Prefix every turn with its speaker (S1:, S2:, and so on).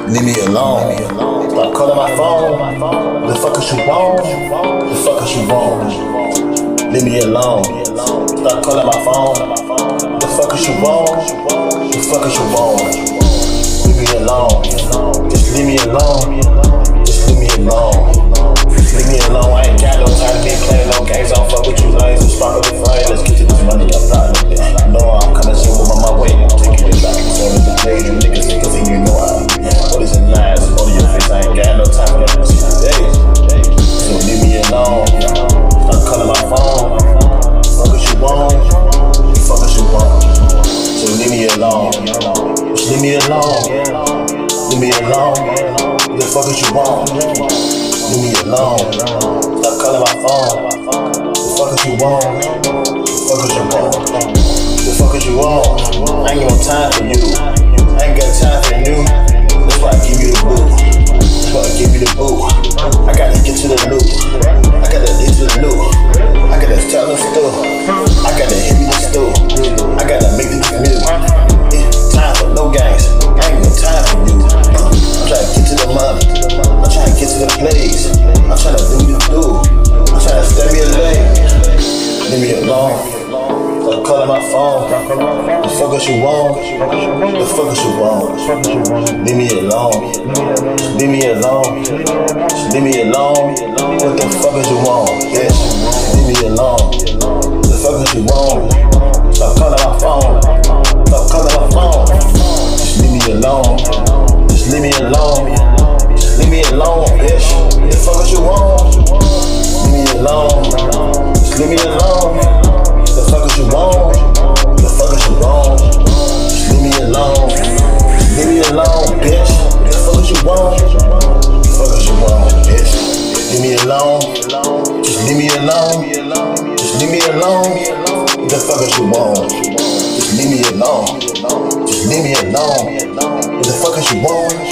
S1: Leave me alone. Stop calling my phone. The fuck is you wrong? The fuck is you wrong? Leave me alone. Stop calling my phone. The fuck is you wrong? The fuck is you wrong? Leave me alone. Just leave me alone. Just leave me alone. Leave me alone. I ain't got no time to be playing no games. I don't fuck with you lanes. Let's spark up the flame. Let's get to this money. I'm not with this. I know I'm coming soon. I'm on my way. I'm taking it back. So in the play, you niggas and you know I. What is it lies? All of your face. I ain't got no time for that. So leave me alone. Stop calling my phone. Fuck is you wrong? Fuck is you wrong? So leave me alone. Just leave me alone. Leave me alone. The fuck is you wrong? Leave me alone. Stop calling my phone. The fuck is you wrong? The fuck is you wrong? The fuck is you wrong? I ain't got no time for you. I ain't got time for you. That's why I give you the boo. That's why I give you the boo. I gotta get to the loop. I gotta get to the loop. I gotta tell the stool. I gotta hit me the stool. I gotta make this new. It's time for no games. I ain't got time for you. I'm trying to get to the money. I'm trying to get to the place. I'm trying to do what you do. I'm trying to step me a leg. Leave me alone. Stop calling my phone. The fuck is you wrong? The fuck is you wrong? Leave me alone. Leave me alone. Leave me alone. What the fuck is you wrong? Yes. Leave me alone. The fuck is you wrong? Stop calling my phone. Stop calling my phone. Just leave me alone. Just leave me alone. Just leave me alone, bitch. The fuck is you wrong? Leave me alone. Just leave me alone. The fuck is you wrong? The fuck is you wrong? Just leave me alone. Just leave me alone, bitch. The fuck is you wrong? The fuck is you wrong, bitch? Leave me alone. Just leave me alone. Just leave me alone. The fuck is you wrong? Just leave me alone. Just leave me alone. The fuck is you wrong?